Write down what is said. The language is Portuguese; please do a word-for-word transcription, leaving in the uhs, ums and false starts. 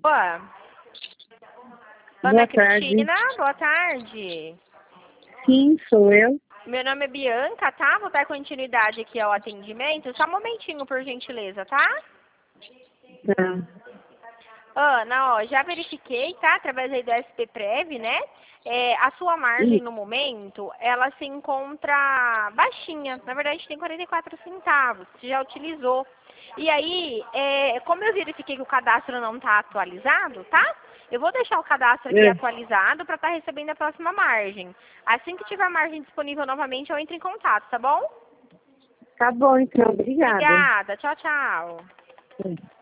Boa. Boa Ana tarde. Cristina, boa tarde. Sim, sou eu. Meu nome é Bianca, tá? Vou dar continuidade aqui ao atendimento. Só um momentinho, por gentileza, tá? Tá. Ana, ó, já verifiquei, tá? Através aí do S P Prev, né? É, a sua margem no momento, ela se encontra baixinha. Na verdade, tem quarenta e quatro centavos. Você já utilizou. E aí, é, como eu verifiquei que o cadastro não está atualizado, tá? Eu vou deixar o cadastro aqui É. atualizado para estar recebendo a próxima margem. Assim que tiver a margem disponível novamente, eu entro em contato, tá bom? Tá bom, então. Obrigada. Obrigada. Tchau, tchau. Sim.